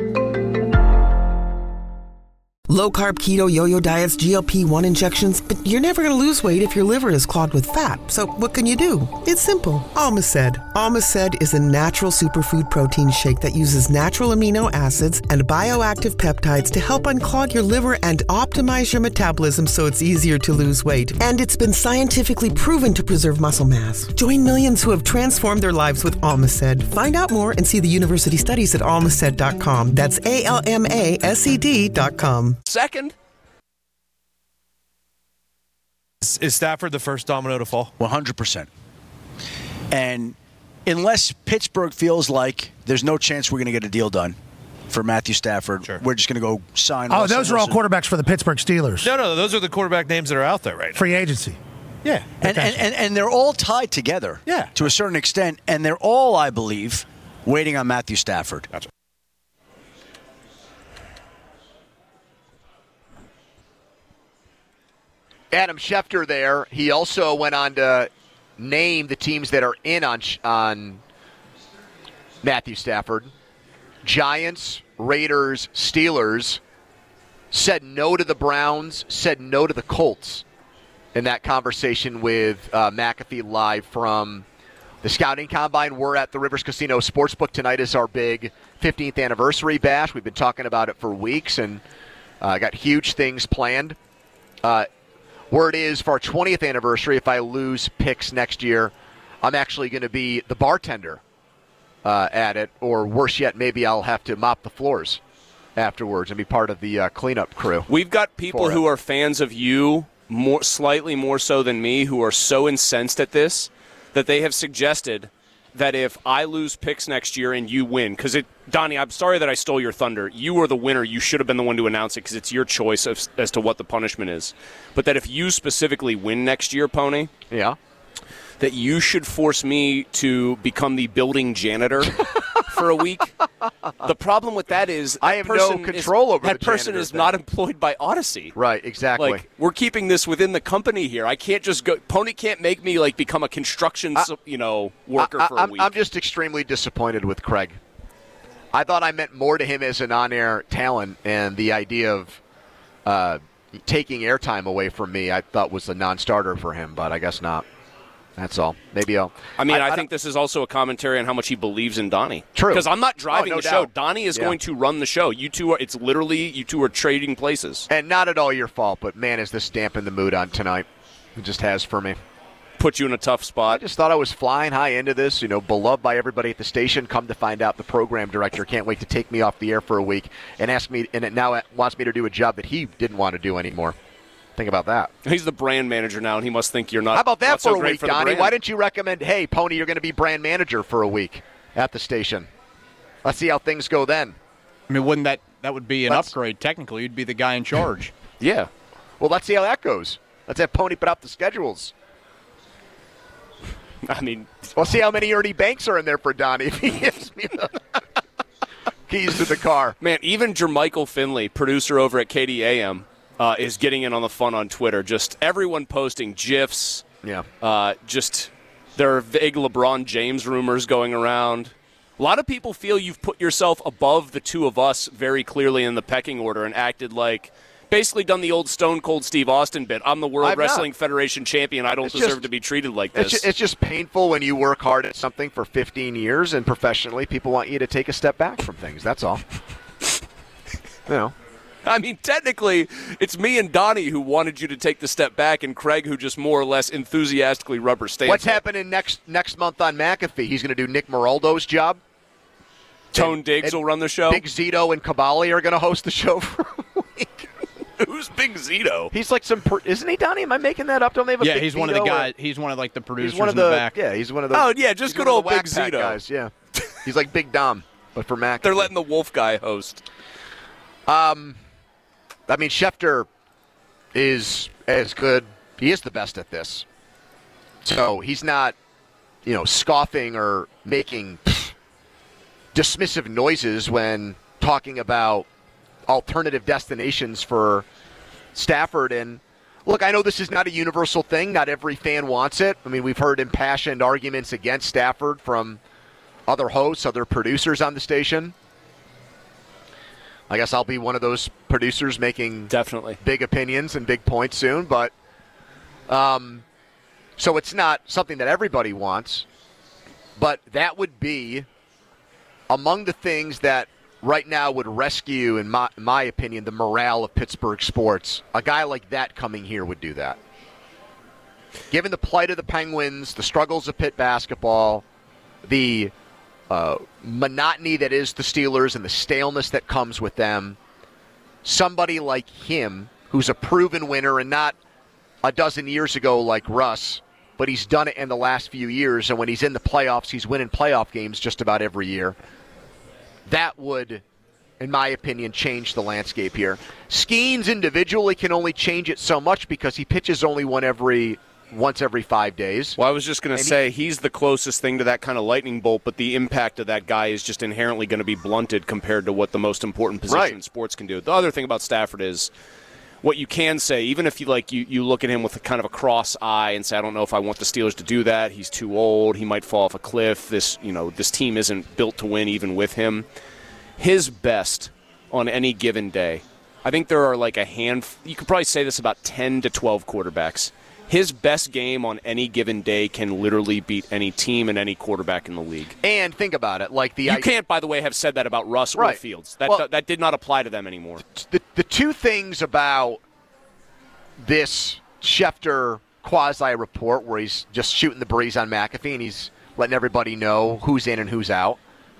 S15: Low carb keto yo-yo diets, G L P one injections, but you're never going to lose weight if your liver is clogged with fat. So what can you do? It's simple. Almaced. Almaced is a natural superfood protein shake that uses natural amino acids and bioactive peptides to help unclog your liver and optimize your metabolism so it's easier to lose weight. And it's been scientifically proven to preserve muscle mass. Join millions who have transformed their lives with Almaced. Find out more and see the university studies at almaced dot com. That's A L M A S E D dot com.
S8: Second.
S16: Is, is Stafford the first domino to fall?
S17: one hundred percent. And unless Pittsburgh feels like there's no chance we're going to get a deal done for Matthew Stafford, sure. we're just going to go sign.
S18: Oh,
S17: Russell
S18: those are all
S17: Wilson.
S18: quarterbacks for the Pittsburgh Steelers.
S16: No, no, those are the quarterback names that are out there right now.
S18: Free agency.
S16: Yeah.
S17: And, and, and, and they're all tied together
S16: yeah.
S17: to a certain extent, and they're all, I believe, waiting on Matthew Stafford.
S16: Gotcha.
S7: Adam Schefter there. He also went on to name the teams that are in on on Matthew Stafford. Giants, Raiders, Steelers. Said no to the Browns, said no to the Colts in that conversation with uh, McAfee live from the Scouting Combine. We're at the Rivers Casino Sportsbook. Tonight is our big fifteenth anniversary bash. We've been talking about it for weeks, and uh, got huge things planned. Uh, word is for our twentieth anniversary, if I lose picks next year, I'm actually going to be the bartender uh, at it, or worse yet, maybe I'll have to mop the floors afterwards and be part of the uh, cleanup crew.
S8: We've got people who are fans of you, more slightly more so than me, who are so incensed at this that they have suggested that if I lose picks next year and you win, because it, Donnie, I'm sorry that I stole your thunder. You were the winner. You should have been the one to announce it because it's your choice of, as to what the punishment is. But that if you specifically win next year, Pony,
S7: yeah,
S8: that you should force me to become the building janitor for a week. The problem with that is that
S7: I have
S8: person
S7: no control
S8: is,
S7: over
S8: that
S7: the
S8: person
S7: janitor
S8: is
S7: thing.
S8: not employed by Odyssey.
S7: Right, exactly.
S8: Like, we're keeping this within the company here. I can't just go. Pony can't make me like become a construction,
S7: I,
S8: you know, worker
S7: I,
S8: for a
S7: I'm,
S8: week.
S7: I'm just extremely disappointed with Craig. I thought I meant more to him as an on-air talent, and the idea of uh, taking airtime away from me, I thought was a non-starter for him, but I guess not. That's all. Maybe I'll.
S8: I mean, I,
S7: I,
S8: I think this is also a commentary on how much he believes in Donnie.
S7: True.
S8: Because I'm not driving
S7: Oh, no
S8: the show.
S7: doubt.
S8: Donnie is
S7: Yeah.
S8: going to run the show. You two are. It's literally you two are trading places.
S7: And not at all your fault, but man, is this dampened the mood on tonight. It just has for me.
S8: Put you in a tough spot.
S7: I just thought I was flying high into this, you know, beloved by everybody at the station. Come to find out, the program director can't wait to take me off the air for a week and ask me, and it now wants me to do a job that he didn't want to do anymore. Think about that.
S8: He's the brand manager now, and he must think you're not.
S7: How about that
S8: not
S7: for
S8: so
S7: a
S8: great
S7: week,
S8: for the
S7: Donnie?
S8: brand.
S7: Why didn't you recommend, hey, Pony, you're going to be brand manager for a week at the station? Let's see how things go then.
S9: I mean, wouldn't that that would be an
S7: Let's-
S9: upgrade? Technically, you'd be the guy in charge.
S8: Yeah.
S7: Well, let's see how that goes. Let's have Pony put out the schedules.
S8: I mean,
S7: we'll see how many Ernie Banks are in there for Donnie if he gives me the keys to the car.
S8: Man, even Jermichael Finley, producer over at K D A M, uh, is getting in on the fun on Twitter. Just everyone posting GIFs.
S7: Yeah.
S8: Uh, just there are vague LeBron James rumors going around. A lot of people feel you've put yourself above the two of us very clearly in the pecking order and acted like, basically done the old Stone Cold Steve Austin bit. I'm the World
S7: I've
S8: Wrestling
S7: not.
S8: Federation champion. I don't
S7: It's
S8: deserve
S7: just-
S8: to be treated like
S7: It's
S8: this.
S7: just, it's just painful when you work hard at something for fifteen years and professionally people want you to take a step back from things. That's all. You know.
S8: I mean, technically, it's me and Donnie who wanted you to take the step back, and Craig who just more or less enthusiastically rubber stamped
S7: What's
S8: it.
S7: happening next next month on McAfee? He's going to do Nick Moraldo's job.
S8: Tone
S7: And-
S8: Diggs
S7: and
S8: will run the show.
S7: Big Zito and Cavalli are going to host the show for a week.
S8: Who's Big Zito?
S7: He's like some, per- isn't he, Donnie? Am I making that up? Don't they have a
S9: yeah,
S7: Big
S9: he's one of the
S7: Zito or-
S9: guys. He's one of like the producers
S7: He's one of
S9: in the,
S7: the,
S9: back.
S7: yeah. He's one of the.
S8: Oh, yeah, just
S7: he's
S8: good
S7: one of
S8: old
S7: the
S8: Big
S7: Whack Pack
S8: Zito.
S7: guys. Yeah, he's like Big Dom, but for McAfee.
S8: They're letting the Wolf guy host.
S7: Um, I mean, Schefter is as good. He is the best at this. So he's not, you know, scoffing or making pff, dismissive noises when talking about alternative destinations for Stafford. And look, I know this is not a universal thing. Not every fan wants it. I mean, we've heard impassioned arguments against Stafford from other hosts, other producers on the station. I guess I'll be one of those producers making
S8: definitely
S7: big opinions and big points soon. But um, so it's not something that everybody wants. But that would be among the things that right now would rescue, in my, in my opinion, the morale of Pittsburgh sports. A guy like that coming here would do that. Given the plight of the Penguins, the struggles of Pitt basketball, the uh, monotony that is the Steelers and the staleness that comes with them, somebody like him, who's a proven winner and not a dozen years ago like Russ, but he's done it in the last few years, and when he's in the playoffs, he's winning playoff games just about every year. That would, in my opinion, change the landscape here. Skeens individually can only change it so much because he pitches only one every once every five days.
S8: Well, I was just going to say he, he's the closest thing to that kind of lightning bolt, but the impact of that guy is just inherently going to be blunted compared to what the most important position
S7: Right.
S8: in sports can do. The other thing about Stafford is what you can say, even if you like you, you look at him with a kind of a cross eye and say, I don't know if I want the Steelers to do that. He's too old. He might fall off a cliff. This, you know, this team isn't built to win even with him. His best on any given day, I think there are like a hand. You could probably say this about ten to twelve quarterbacks. his best game on any given day can literally beat any team and any quarterback in the league.
S7: And think about it, like the
S8: you
S7: I-
S8: can't, by the way, have said that about Russ
S7: Right.
S8: or Fields. That
S7: Well-
S8: that did not apply to them anymore.
S7: The the two things about this Schefter quasi report, where he's just shooting the breeze on McAfee and he's letting everybody know who's in and who's out.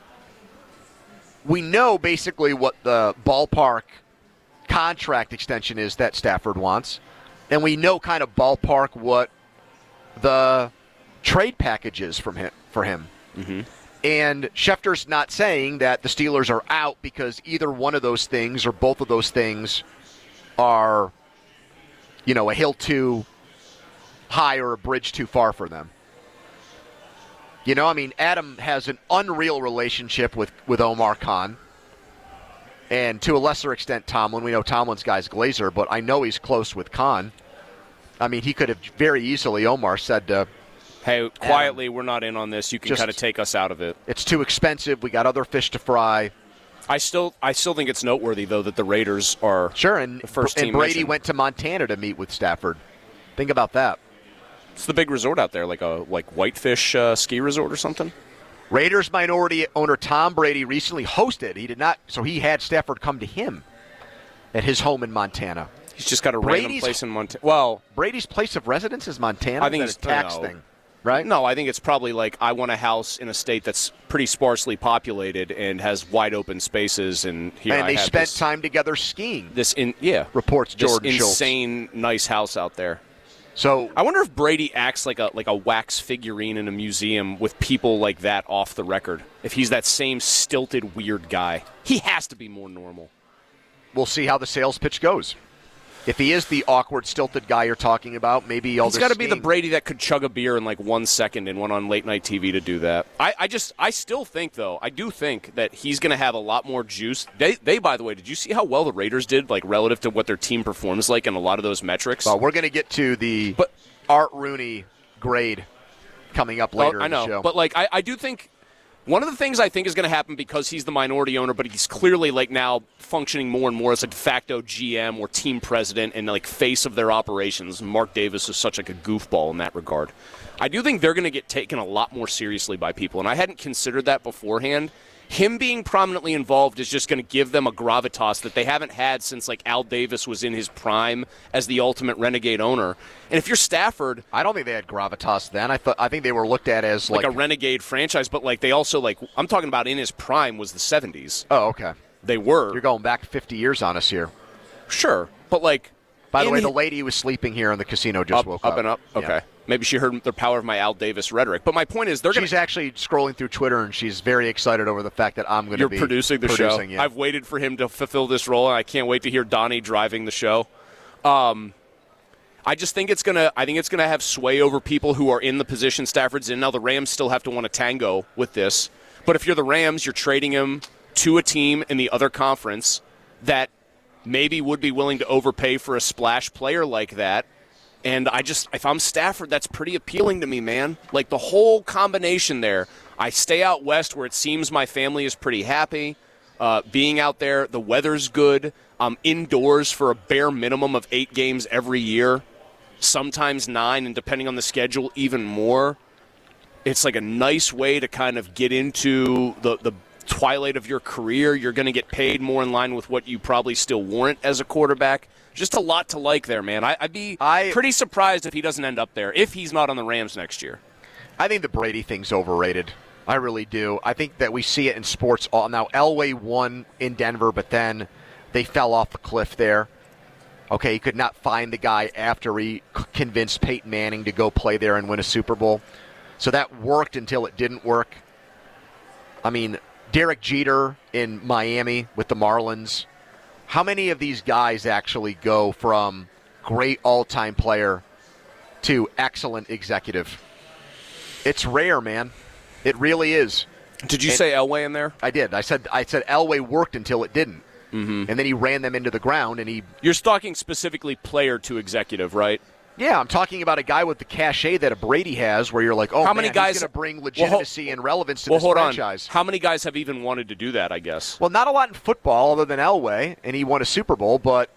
S7: We know basically what the ballpark contract extension is that Stafford wants, and we know kind of ballpark what the trade package is from him for him.
S8: Mm-hmm.
S7: And Schefter's not saying that the Steelers are out because either one of those things or both of those things are, you know, a hill too high or a bridge too far for them. You know, I mean, Adam has an unreal relationship with, with Omar Khan. And to a lesser extent, Tomlin. We know Tomlin's guy's Glazer, but I know he's close with Khan. I mean, he could have very easily, Omar said to
S8: Hey, quietly, we're not in on this. You can
S7: Just-
S8: kind of take us out of it.
S7: It's too expensive. We got other fish to fry.
S8: I still, I still think it's noteworthy though that the Raiders are
S7: sure, and
S8: the first
S7: and
S8: team
S7: Brady
S8: mentioned.
S7: went to Montana to meet with Stafford. Think about that.
S8: It's the big resort out there, like a like Whitefish uh, ski resort or something.
S7: Raiders minority owner Tom Brady recently hosted. He did not, so he had Stafford come to him at his home in Montana.
S8: He's just got a random
S7: Brady's-
S8: place in Montana. Well,
S7: Brady's place of residence is Montana.
S8: I think
S7: Is
S8: it's
S7: that a tax
S8: no.
S7: thing, right?
S8: No, I think it's probably like I want a house in a state that's pretty sparsely populated and has wide open spaces, and here
S7: and
S8: I
S7: they
S8: have
S7: spent
S8: this,
S7: time together skiing.
S8: this in yeah
S7: Reports
S8: this
S7: Jordan Schultz.
S8: insane nice house out there.
S7: So
S8: I wonder if Brady acts like a like a wax figurine in a museum with people like that off the record. If he's that same stilted weird guy, he has to be more normal.
S7: We'll see how the sales pitch goes. If he is the awkward, stilted guy you're talking about, maybe all
S8: He's
S7: this
S8: got to be the
S7: skiing-
S8: Brady that could chug a beer in like one second and went on late night T V to do that. I, I just, I still think though, I do think that he's going to have a lot more juice. They, they, by the way, did you see how well the Raiders did, like relative to what their team performs like in a lot of those metrics?
S7: Well, we're going to get to the
S8: But-
S7: Art Rooney grade coming up later
S8: Oh, I
S7: in
S8: know,
S7: the show.
S8: but like I, I do think one of the things I think is going to happen because he's the minority owner, but he's clearly like now functioning more and more as a de facto G M or team president and like face of their operations. Mark Davis is such like a goofball in that regard. I do think they're going to get taken a lot more seriously by people, and I hadn't considered that beforehand. Him being prominently involved is just going to give them a gravitas that they haven't had since like Al Davis was in his prime as the ultimate renegade owner. And if you're Stafford,
S7: I don't think they had gravitas then. I thought I think they were looked at as
S8: like,
S7: like,
S8: a renegade franchise, but like they also like I'm talking about in his prime was the seventies.
S7: Oh, okay.
S8: They were.
S7: You're going back fifty years on us here.
S8: Sure, but like.
S7: By the
S8: in
S7: way,
S8: hi-
S7: the lady who was sleeping here in the casino just
S8: up,
S7: woke
S8: up
S7: up.
S8: and up.
S7: Yeah.
S8: Okay, maybe she heard the power of my Al Davis rhetoric. But my point is, they're
S7: She's
S8: going.
S7: actually scrolling through Twitter, and she's very excited over the fact that I'm going to
S8: You're
S7: be
S8: producing the
S7: producing,
S8: show.
S7: Yeah.
S8: I've waited for him to fulfill this role, and I can't wait to hear Donnie driving the show. Um, I just think it's gonna. I think it's gonna have sway over people who are in the position Stafford's in. Now the Rams still have to want to tango with this, but if you're the Rams, you're trading him to a team in the other conference that maybe would be willing to overpay for a splash player like that. And I just, if I'm Stafford, that's pretty appealing to me, man. Like the whole combination there. I stay out west where it seems my family is pretty happy. Uh, being out there, the weather's good. I'm indoors for a bare minimum of eight games every year, sometimes nine, and depending on the schedule, even more. It's like a nice way to kind of get into the, the twilight of your career. You're going to get paid more in line with what you probably still warrant as a quarterback. Just a lot to like there, man. I, I'd be
S7: I-
S8: pretty surprised if he doesn't end up there, if he's not on the Rams next year.
S7: I think the Brady thing's overrated. I really do. I think that we see it in sports all now. Elway won in Denver, but then they fell off the cliff there. Okay, he could not find the guy after he c- convinced Peyton Manning to go play there and win a Super Bowl. So that worked until it didn't work. I mean, Derek Jeter in Miami with the Marlins. How many of these guys actually go from great all-time player to excellent executive? It's rare, man. It really is.
S8: Did you
S7: And-
S8: say Elway in there?
S7: I did. I said I said Elway worked until it didn't.
S8: Mm-hmm.
S7: And then he ran them into the ground, and he...
S8: You're talking specifically player to executive, right?
S7: Yeah, I'm talking about a guy with the cachet that a Brady has, where you're like, oh,
S8: How
S7: man,
S8: many
S7: he's
S8: guys
S7: going to bring
S8: Well,
S7: legitimacy and relevance to
S8: well,
S7: this
S8: hold
S7: franchise.
S8: on. How many guys have even wanted to do that, I guess?
S7: Well, not a lot in football other than Elway, and he won a Super Bowl, but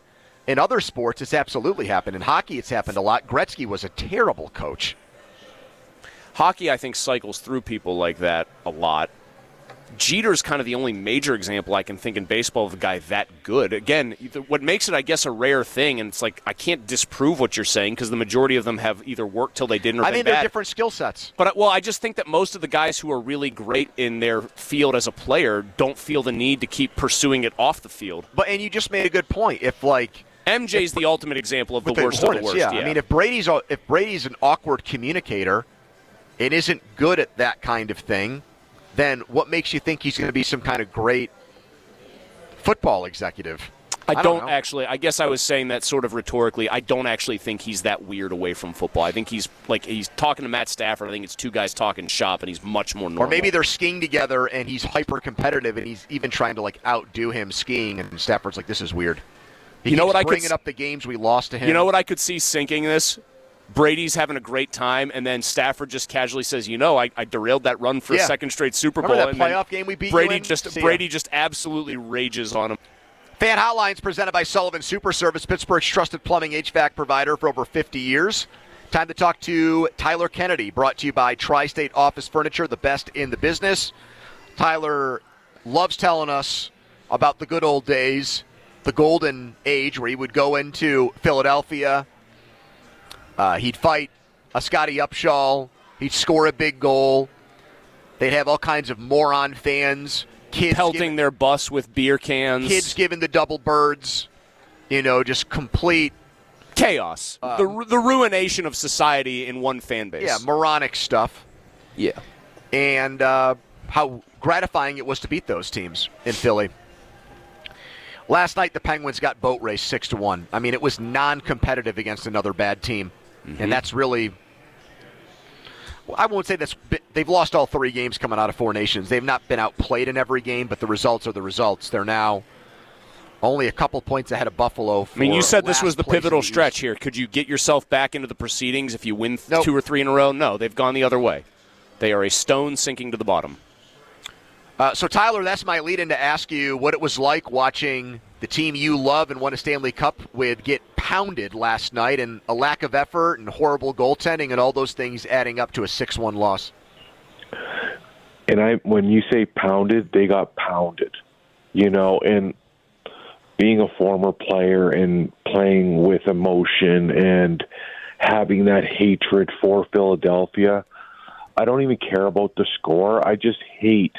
S7: in other sports, it's absolutely happened. In hockey, it's happened a lot. Gretzky was a terrible coach.
S8: Hockey, I think, cycles through people like that a lot. Jeter's kind of the only major example I can think in baseball of a guy that good. Again, what makes it, I guess, a rare thing, and it's like I can't disprove what you're saying because the majority of them have either worked till they didn't or
S7: I
S8: been
S7: think they're
S8: bad.
S7: different skill sets.
S8: But, well, I just think that most of the guys who are really great in their field as a player don't feel the need to keep pursuing it off the field.
S7: But and you just made a good point. If, like...
S8: M J's if, the ultimate example of the worst
S7: Hornets,
S8: of the worst.
S7: Yeah.
S8: yeah,
S7: I mean, if Brady's if Brady's an awkward communicator and isn't good at that kind of thing, then what makes you think he's going to be some kind of great football executive?
S8: I,
S7: I
S8: don't,
S7: don't
S8: actually. I guess I was saying that sort of rhetorically. I don't actually think he's that weird away from football. I think he's like he's talking to Matt Stafford. I think it's two guys talking shop, and he's much more normal.
S7: Or maybe they're skiing together, and he's hyper competitive, and he's even trying to like outdo him skiing, and Stafford's like, "This is weird." He
S8: you know
S7: keeps
S8: what I
S7: bringing
S8: could
S7: up the games we lost to him.
S8: You know what I could see sinking this? Brady's having a great time, and then Stafford just casually says, "You know, I, I derailed that run for
S7: yeah.
S8: a second straight Super
S7: Remember
S8: Bowl."
S7: that
S8: and
S7: playoff game we beat
S8: Brady
S7: you in?
S8: just
S7: See
S8: Brady
S7: ya.
S8: just absolutely rages on him.
S7: Fan Hotlines presented by Sullivan Super Service, Pittsburgh's trusted plumbing H V A C provider for over fifty years. Time to talk to Tyler Kennedy, brought to you by Tri-State Office Furniture, the best in the business. Tyler loves telling us about the good old days, the golden age, where he would go into Philadelphia. Uh, he'd fight a Scotty Upshaw. He'd score a big goal. They'd have all kinds of moron fans. Kids
S8: pelting
S7: giving,
S8: their bus with beer cans.
S7: Kids giving the double birds. You know, just complete
S8: chaos.
S7: Uh,
S8: the the ruination of society in one fan base.
S7: Yeah, moronic stuff.
S8: Yeah.
S7: And uh, how gratifying it was to beat those teams in Philly. Last night, the Penguins got boat raced six to one. I mean, it was non-competitive against another bad team. Mm-hmm. And that's really... I won't say that's. They've lost all three games coming out of Four Nations. They've not been outplayed in every game, but the results are the results. They're now only a couple points ahead of Buffalo. For
S8: I mean, you said this was the pivotal
S7: the
S8: stretch here. Could you get yourself back into the proceedings if you win
S7: nope.
S8: two or three in a row? No, they've gone the other way. They are a stone sinking to the bottom.
S7: Uh, so, Tyler, that's my lead-in to ask you what it was like watching the team you love and won a Stanley Cup with get pounded last night, and a lack of effort and horrible goaltending and all those things adding up to a six one loss.
S18: And I, when you say pounded, they got pounded, you know, and being a former player and playing with emotion and having that hatred for Philadelphia, I don't even care about the score. I just hate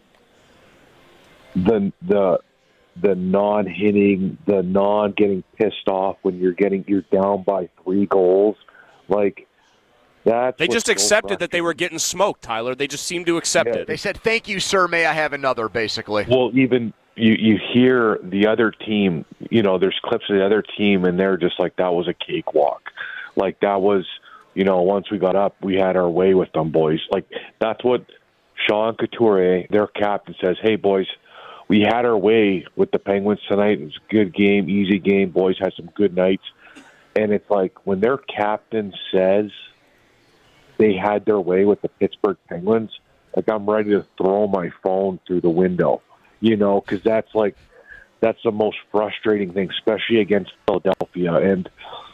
S18: the the the non-hitting, the non-getting pissed off when you're getting you're down by three goals. Like, that's
S8: They just
S18: so
S8: accepted that they were getting smoked, Tyler. They just seemed to accept
S18: yeah.
S8: it.
S7: They said, "Thank you, sir. May I have another?" Basically.
S18: Well, even you you hear the other team. You know, there's clips of the other team, and they're just like, "That was a cakewalk." Like, that was, you know, once we got up, we had our way with them, boys. Like, that's what Sean Couturier, their captain, says. Hey, boys, we had our way with the Penguins tonight. It was a good game, easy game. Boys had some good nights. And it's like when their captain says they had their way with the Pittsburgh Penguins, like, I'm ready to throw my phone through the window, you know, because that's like, that's the most frustrating thing, especially against Philadelphia. And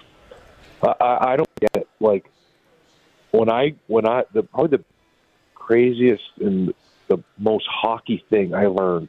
S18: I, I don't get it. Like, when I, when I, the, probably the craziest and the most hockey thing I learned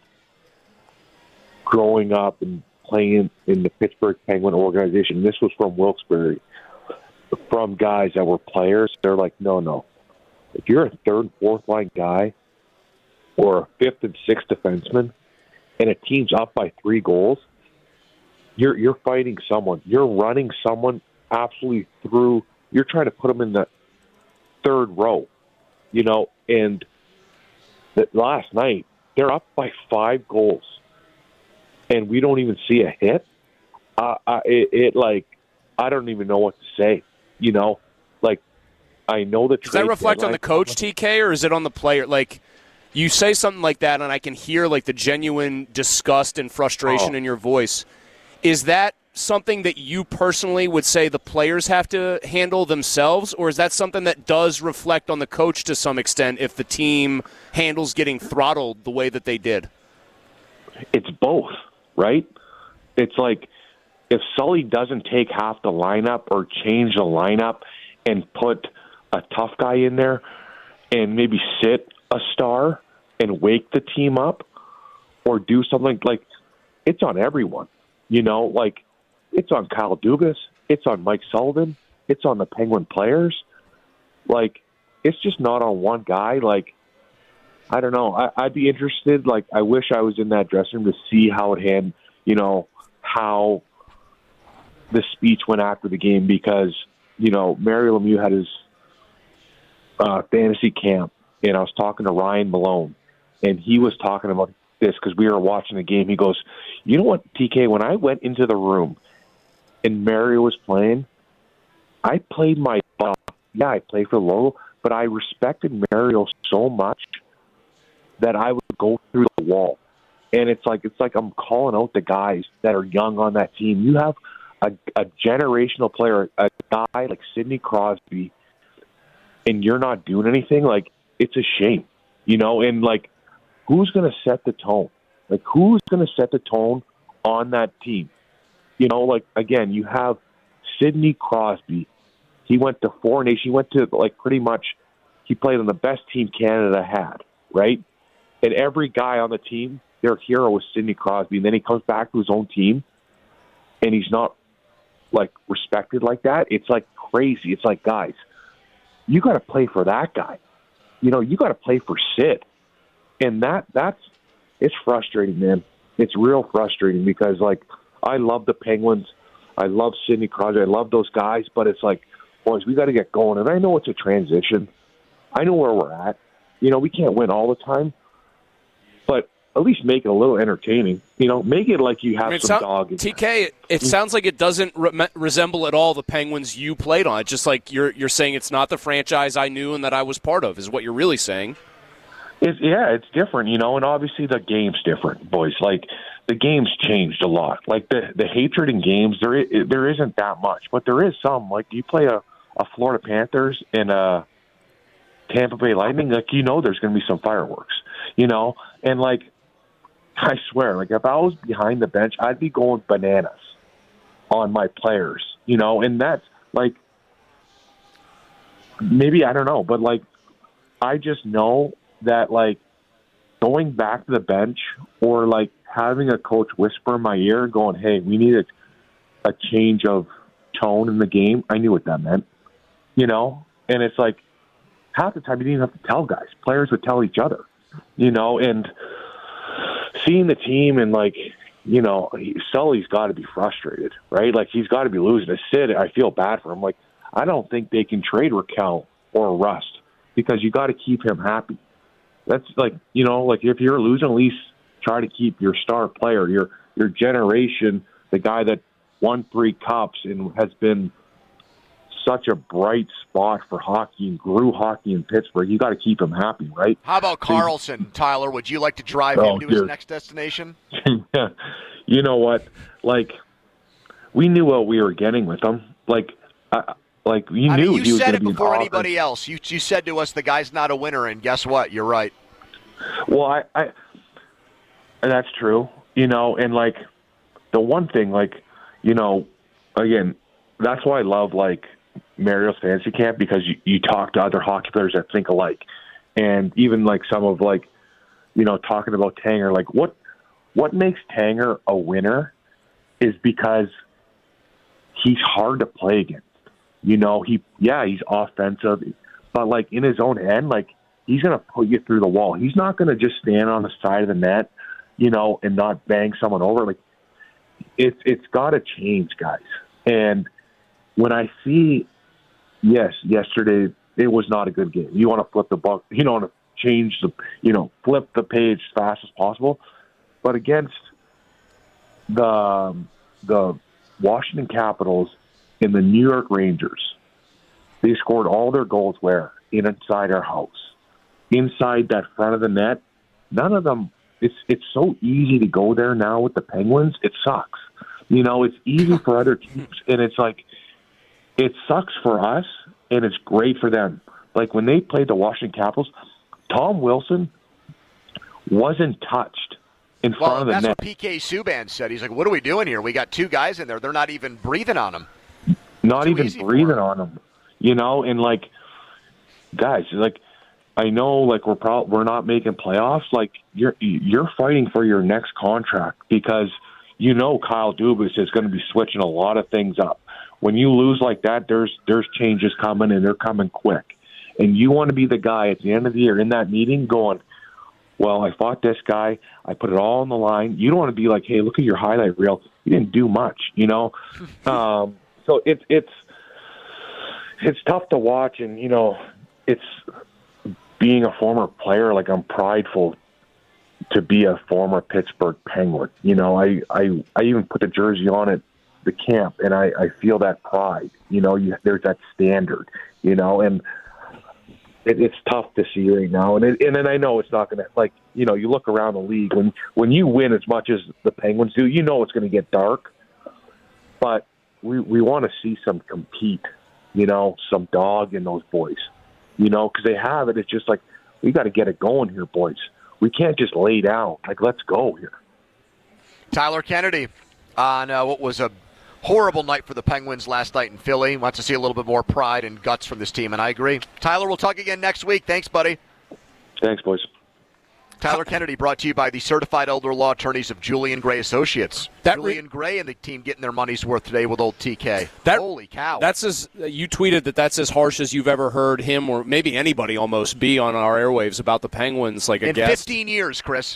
S18: growing up and playing in the Pittsburgh Penguin organization, this was from Wilkes-Barre, from guys that were players. They're like, no, no. If you're a third, fourth line guy or a fifth and sixth defenseman and a team's up by three goals, you're you're fighting someone. You're running someone absolutely through. You're trying to put them in the third row, you know. And that last night, they're up by five goals, and we don't even see a hit. Uh, I, it, it like I don't even know what to say. You know, like I know the.
S8: Does that reflect on the coach, T K, or is it on the player? Like, you say something like that, and I can hear like the genuine disgust and frustration
S18: oh.
S8: in your voice. Is that something that you personally would say the players have to handle themselves, or is that something that does reflect on the coach to some extent if the team handles getting throttled the way that they did?
S18: It's both, right? It's like if Sully doesn't take half the lineup or change the lineup and put a tough guy in there and maybe sit a star and wake the team up or do something, like, it's on everyone. You know, like, it's on Kyle Dubas. It's on Mike Sullivan. It's on the Penguin players. Like, it's just not on one guy. Like, I don't know. I, I'd be interested. Like, I wish I was in that dressing room to see how it had, you know, how the speech went after the game, because, you know, Mario Lemieux had his uh, fantasy camp, and I was talking to Ryan Malone, and he was talking about this because we were watching the game. He goes, you know what, T K, when I went into the room and Mario was playing, I played my uh, yeah, I played for Logo, but I respected Mario so much that I would go through the wall. And it's like it's like I'm calling out the guys that are young on that team. You have a, a generational player, a guy like Sidney Crosby, and you're not doing anything. Like, it's a shame, you know. And like, who's going to set the tone? Like, who's going to set the tone on that team? You know, like, again, you have Sidney Crosby. He went to four nations. He went to, like, pretty much, he played on the best team Canada had, right? And every guy on the team, their hero was Sidney Crosby. And then he comes back to his own team, and he's not, like, respected like that. It's, like, crazy. It's like, guys, you got to play for that guy. You know, you got to play for Sid. And that that's it's frustrating, man. It's real frustrating because, like, I love the Penguins. I love Sidney Crosby. I love those guys. But it's like, boys, we got to get going. And I know it's a transition. I know where we're at. You know, we can't win all the time. But at least make it a little entertaining. You know, make it like you have I mean, some so- dog. In
S8: T K, it, it sounds like it doesn't re- resemble at all the Penguins you played on. It's just like you're you're saying it's not the franchise I knew and that I was part of, is what you're really saying.
S18: It's, yeah, it's different, you know, and obviously the game's different, boys. Like, the game's changed a lot. Like, the, the hatred in games, there is, there isn't that much, but there is some. Like, you play a, a Florida Panthers and a Tampa Bay Lightning, like, you know there's going to be some fireworks, you know? And, like, I swear, like, if I was behind the bench, I'd be going bananas on my players, you know? And that's, like, maybe, I don't know, but, like, I just know that, like, going back to the bench or, like, having a coach whisper in my ear going, hey, we need a, a change of tone in the game, I knew what that meant, you know? And it's like, half the time you didn't even have to tell guys. Players would tell each other, you know? And seeing the team and, like, you know, Sully's got to be frustrated, right? Like, he's got to be losing. To Sid, I feel bad for him. Like, I don't think they can trade Raquel or Rust because you got to keep him happy. That's like, you know, like if you're losing, at least try to keep your star player, your your generation, the guy that won three cups and has been such a bright spot for hockey and grew hockey in Pittsburgh. You got to keep him happy, right?
S7: How about Carlson, Tyler? Would you like to drive
S18: oh,
S7: him to
S18: dude.
S7: his next destination?
S18: You know what? Like, we knew what we were getting with him. Like, I, like you
S7: I
S18: knew
S7: mean, you
S18: he was
S7: said
S18: going
S7: it
S18: to be
S7: before
S18: an
S7: anybody else. You you said to us the guy's not a winner, and guess what? You're right.
S18: Well, I, I that's true. You know, and like the one thing, like, you know, again, that's why I love like Mario's fantasy camp, because you, you talk to other hockey players that think alike, and even like some of like, you know, talking about Tanger, like what what makes Tanger a winner is because he's hard to play against. You know, he yeah, he's offensive, but like in his own end, like he's gonna put you through the wall. He's not gonna just stand on the side of the net, you know, and not bang someone over. Like it's it's gotta change, guys. And when I see, yes, yesterday it was not a good game. You want to flip the buck, you don't want to change the, you know, flip the page as fast as possible. But against the the Washington Capitals and the New York Rangers, they scored all their goals where? Inside our house, inside that front of the net. None of them. It's it's so easy to go there now with the Penguins. It sucks. You know, it's easy for other teams, and it's like it sucks for us, and it's great for them. Like when they played the Washington Capitals, Tom Wilson wasn't touched in
S7: well,
S18: front of the
S7: that's
S18: net.
S7: what P K Subban said. He's like, what are we doing here? We got two guys in there. They're not even breathing on them.
S18: Not even breathing on them, you know, and like, guys, like, I know, like we're pro- we're not making playoffs. Like you're you're fighting for your next contract because you know Kyle Dubas is going to be switching a lot of things up. When you lose like that, there's there's changes coming and they're coming quick, and you want to be the guy at the end of the year in that meeting going, well, I fought this guy, I put it all on the line. You don't want to be like, hey, look at your highlight reel. You didn't do much, you know. um, So it's it's it's tough to watch, and you know, it's being a former player. Like I'm prideful to be a former Pittsburgh Penguin. You know, I I, I even put the jersey on at the camp, and I, I feel that pride. You know, you, there's that standard. You know, and it, it's tough to see right now. And it, and then I know it's not going to like you know you look around the league when when you win as much as the Penguins do, you know it's going to get dark, but we we want to see some compete, you know, some dog in those boys, you know, because they have it. It's just like, we got to get it going here, boys. We can't just lay down. Like, let's go here.
S7: Tyler Kennedy on uh, what was a horrible night for the Penguins last night in Philly. Wants to see a little bit more pride and guts from this team, and I agree. Tyler, we'll talk again next week. Thanks, buddy.
S18: Thanks, boys.
S7: Tyler Kennedy brought to you by the certified elder law attorneys of Julian Gray Associates. That Julian re- Gray and the team getting their money's worth today with old T K.
S8: That,
S7: Holy cow.
S8: That's as you tweeted that that's as harsh as you've ever heard him or maybe anybody almost be on our airwaves about the Penguins like a
S7: in
S8: guest.
S7: fifteen years, Chris.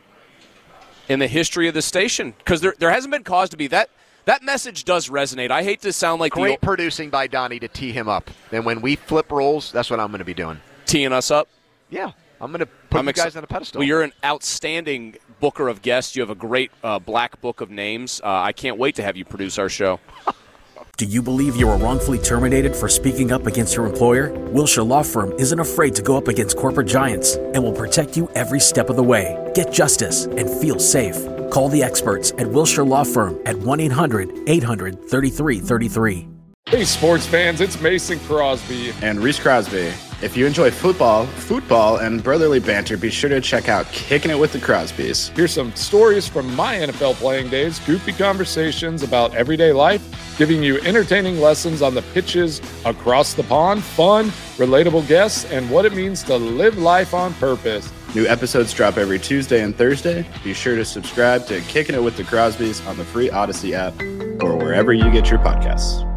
S8: In the history of the station. Because there, there hasn't been cause to be. That that message does resonate. I hate to sound like
S7: Great
S8: the
S7: producing by Donnie to tee him up. And when we flip roles, that's what I'm going to be doing.
S8: Teeing us up?
S7: Yeah. I'm going to put
S8: I'm
S7: you
S8: ex-
S7: guys on a pedestal.
S8: Well, you're an outstanding booker of guests. You have a great uh, black book of names. Uh, I can't wait to have you produce our show.
S19: Do you believe you were wrongfully terminated for speaking up against your employer? Wilshire Law Firm isn't afraid to go up against corporate giants and will protect you every step of the way. Get justice and feel safe. Call the experts at Wilshire Law Firm at one eight hundred eight hundred thirty-three thirty-three.
S20: Hey, sports fans, it's Mason Crosby.
S21: And Reese Crosby. If you enjoy football, football, and brotherly banter, be sure to check out Kicking It with the Crosbys.
S20: Here's some stories from my N F L playing days, goofy conversations about everyday life, giving you entertaining lessons on the pitches across the pond, fun, relatable guests, and what it means to live life on purpose.
S21: New episodes drop every Tuesday and Thursday. Be sure to subscribe to Kicking It with the Crosbys on the free Odyssey app or wherever you get your podcasts.